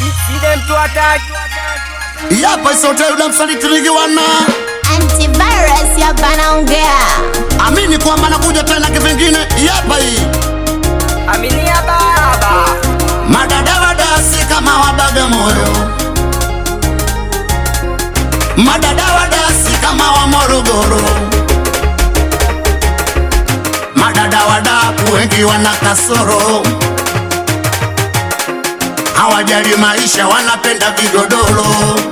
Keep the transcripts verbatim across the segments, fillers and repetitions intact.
See them to attack. Yapa sote yule msaliti nikiwana Antivirus ya banaongea. amini kwamba nakuja tena kivingine. Yapa hii Amini ya baba. madadawada si kama wabaga moyo, madadawada si kama wa Morogoro, madadawada wengi wana kasoro, hawajali maisha, wanapenda vigodoro.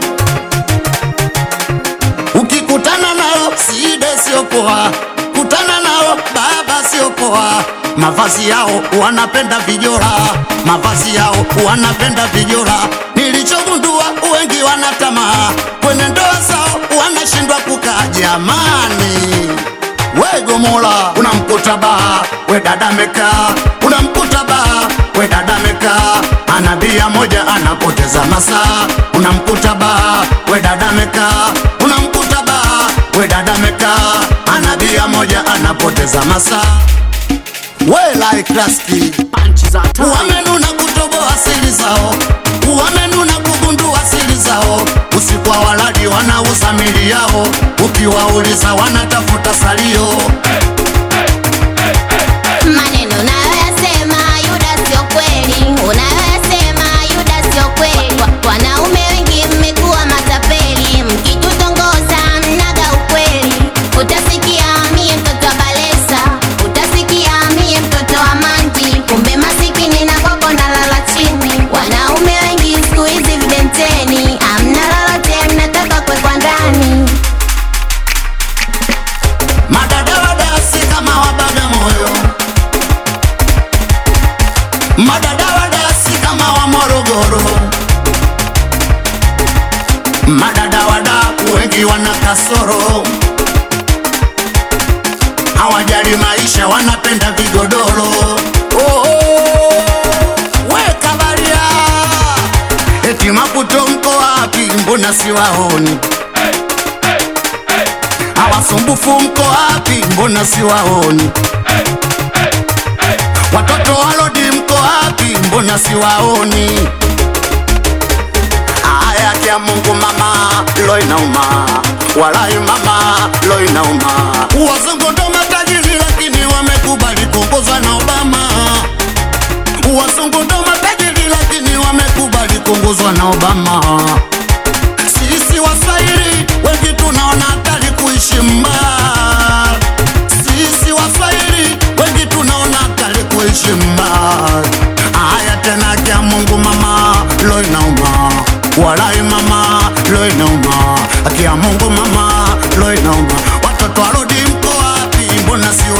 Ukikutana nao side sio poa, kutana nao baba sio poa. Mavazi yao wanapenda vijora, mavazi yao wanapenda vijora. Nilichogundua wengi wanatamaa, kwenye ndoa zao wanashindwa kukaa. Jamani, we Gomola unamkuta baa, we dada mekaa, unamkuta baa, we dada mekaa, anabia moja anapoteza masaa. Unamkuta baa, we dada mekaa, unamkuta baa, we dada mekaa, anabia moja anapoteza masaa. We like Kraski Panchi za taa. wamenuna kutoboa siri zao, wamenuna kugundua siri zao. Usiku wa waladi wanauza mili yao, ukiwauliza wanatafuta salio. Maneno unayoyasema Yuda sio kweli, unayoyasema Yuda sio kweli. Wa- Wanaume wengi mmekuwa matapeli, mkitutongoza mnaga ukweli. Utasikia mie mtoto wa Balesa, utasikia mie mtoto wa Manji, kumbe masikini na kwako nalala chini. Wanaume wengi siku hizi videnteni, amna lolote mnataka kwekwa ndani. Madadawada si kama wabaga moyo, madadawada si kama wa Morogoro, madadawada wengi wana kasoro, hawajali maisha, wanapenda vigodoro. Oh, we Kabaria, eti Maputo mko wapi? Mbona siwaoni? Hawasumbufu mko wapi? Mbona siwaoni? Watoto walodi mko wapi? Mbona siwaoni? Aya kia Mungu mama, lo inauma, walai mama, lo inauma. Wazungu ndo matajiri lakini wamekubali kuongozwa na Obama. Wazungu ndo matajiri lakini wamekubali kuongozwa na Obama. Sisi Waswahili wengi tunaona hatari kuishi mbali. Sisi Waswahili wengi tunaona hatari kuishi mbali. Aya tena kia Mungu mama, lo inauma, walai mama, lo inauma. Kia Mungu mama, lo inauma. Watoto warudi mko wapi? Mbona si